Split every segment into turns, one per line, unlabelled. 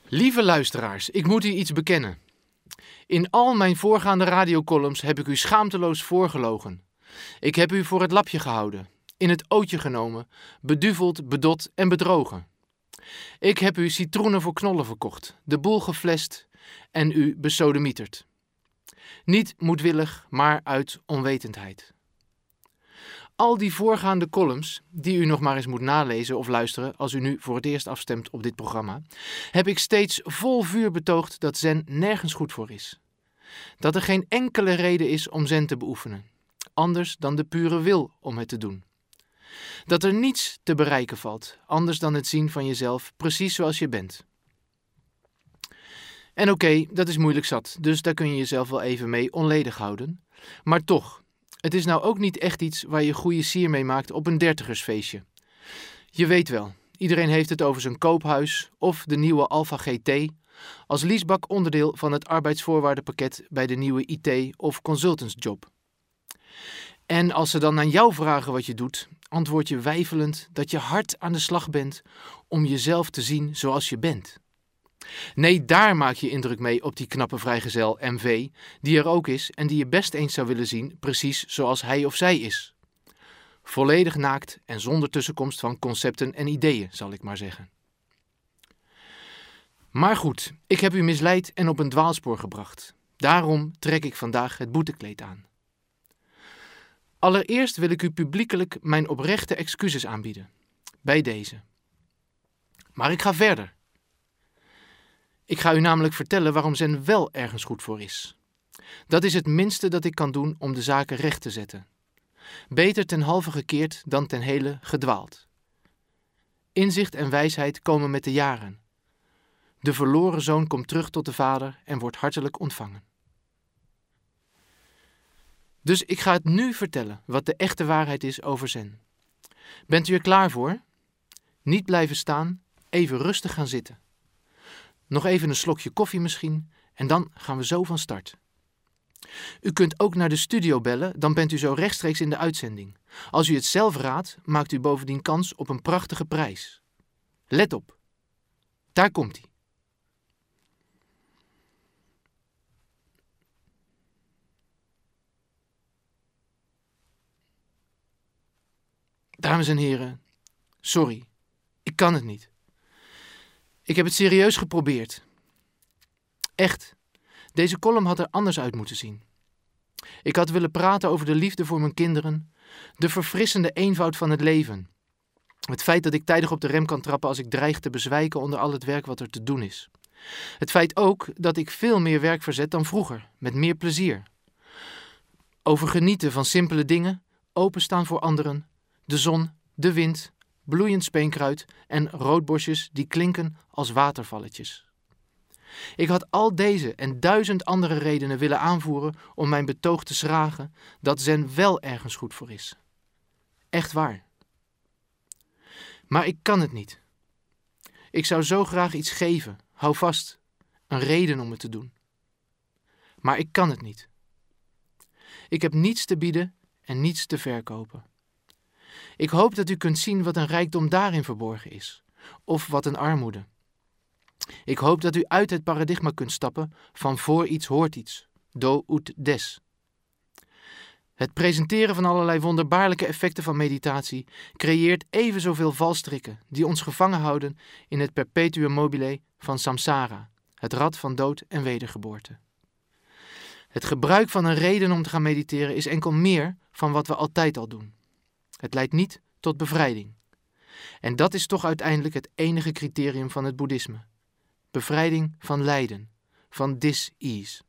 Lieve luisteraars, ik moet u iets bekennen. In al mijn voorgaande radiocolumns heb ik u schaamteloos voorgelogen. Ik heb u voor het lapje gehouden, in het ootje genomen, beduveld, bedot en bedrogen. Ik heb u citroenen voor knollen verkocht, de boel geflesd en u besodemieterd. Niet moedwillig, maar uit onwetendheid. Al die voorgaande columns, die u nog maar eens moet nalezen of luisteren als u nu voor het eerst afstemt op dit programma, heb ik steeds vol vuur betoogd dat zen nergens goed voor is. Dat er geen enkele reden is om zen te beoefenen, anders dan de pure wil om het te doen. Dat er niets te bereiken valt, anders dan het zien van jezelf precies zoals je bent. En oké, dat is moeilijk zat, dus daar kun je jezelf wel even mee onledig houden. Maar toch, het is nou ook niet echt iets waar je goede sier mee maakt op een dertigersfeestje. Je weet wel, iedereen heeft het over zijn koophuis of de nieuwe Alfa GT, als leasebak onderdeel van het arbeidsvoorwaardenpakket bij de nieuwe IT- of consultantsjob. En als ze dan aan jou vragen wat je doet, antwoord je weifelend dat je hard aan de slag bent om jezelf te zien zoals je bent. Nee, daar maak je indruk mee op die knappe vrijgezel MV, die er ook is en die je best eens zou willen zien precies zoals hij of zij is. Volledig naakt en zonder tussenkomst van concepten en ideeën, zal ik maar zeggen. Maar goed, ik heb u misleid en op een dwaalspoor gebracht. Daarom trek ik vandaag het boetekleed aan. Allereerst wil ik u publiekelijk mijn oprechte excuses aanbieden. Bij deze. Maar ik ga verder. Ik ga u namelijk vertellen waarom zen wel ergens goed voor is. Dat is het minste dat ik kan doen om de zaken recht te zetten. Beter ten halve gekeerd dan ten hele gedwaald. Inzicht en wijsheid komen met de jaren. De verloren zoon komt terug tot de vader en wordt hartelijk ontvangen. Dus ik ga het nu vertellen wat de echte waarheid is over zen. Bent u er klaar voor? Niet blijven staan, even rustig gaan zitten. Nog even een slokje koffie misschien en dan gaan we zo van start. U kunt ook naar de studio bellen, dan bent u zo rechtstreeks in de uitzending. Als u het zelf raadt, maakt u bovendien kans op een prachtige prijs. Let op, daar komt-ie. Dames en heren, sorry, ik kan het niet. Ik heb het serieus geprobeerd. Echt, deze column had er anders uit moeten zien. Ik had willen praten over de liefde voor mijn kinderen, de verfrissende eenvoud van het leven. Het feit dat ik tijdig op de rem kan trappen als ik dreig te bezwijken onder al het werk wat er te doen is. Het feit ook dat ik veel meer werk verzet dan vroeger, met meer plezier. Over genieten van simpele dingen, openstaan voor anderen, de zon, de wind, bloeiend speenkruid en roodbosjes die klinken als watervalletjes. Ik had al deze en 1000 andere redenen willen aanvoeren om mijn betoog te schragen dat zen wel ergens goed voor is. Echt waar. Maar ik kan het niet. Ik zou zo graag iets geven, hou vast, een reden om het te doen. Maar ik kan het niet. Ik heb niets te bieden en niets te verkopen. Ik hoop dat u kunt zien wat een rijkdom daarin verborgen is, of wat een armoede. Ik hoop dat u uit het paradigma kunt stappen van voor iets hoort iets, do ut des. Het presenteren van allerlei wonderbaarlijke effecten van meditatie creëert even zoveel valstrikken die ons gevangen houden in het perpetuum mobile van samsara, het rad van dood en wedergeboorte. Het gebruik van een reden om te gaan mediteren is enkel meer van wat we altijd al doen. Het leidt niet tot bevrijding. En dat is toch uiteindelijk het enige criterium van het boeddhisme. Bevrijding van lijden, van dis-ease.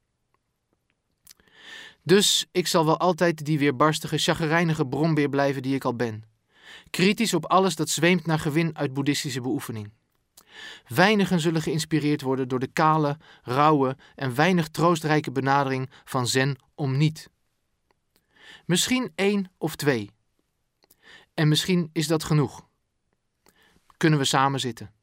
Dus ik zal wel altijd die weerbarstige, chagrijnige brombeer blijven die ik al ben. Kritisch op alles dat zweemt naar gewin uit boeddhistische beoefening. Weinigen zullen geïnspireerd worden door de kale, rauwe en weinig troostrijke benadering van zen om niet. Misschien 1 of 2. En misschien is dat genoeg. Kunnen we samen zitten.